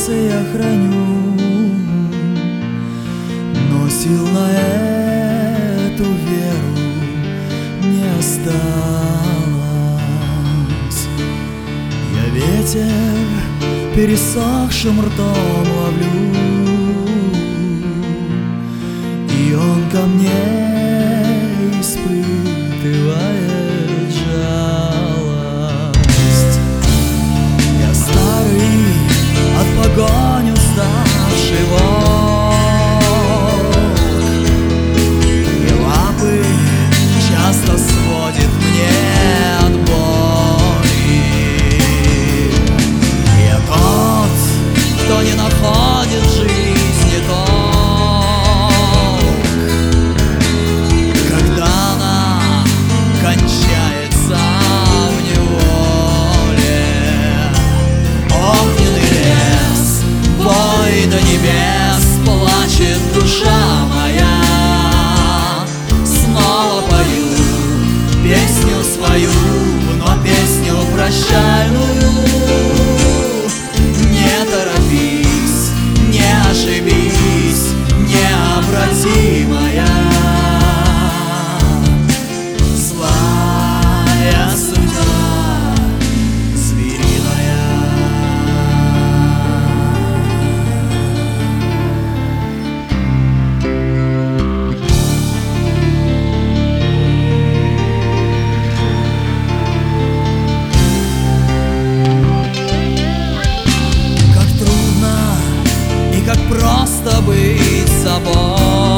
сердце я храню, но сил на эту веру не осталось. Я ветер пересохшим ртом ловлю, и он ко мне испытывает жалость. Я старый, от погони уставший волк, и лапы часто сводит мне от боли. Я тот, кто не находит в жизни толк, когда она кончается в неволе. Огненный лес, бой до небес, плачет душа моя. Снова пою песню свою, но песню прощальную. Не торопись, не ошибись, необратимая. Злая судьба, звериная. Как трудно и как просто быть собой.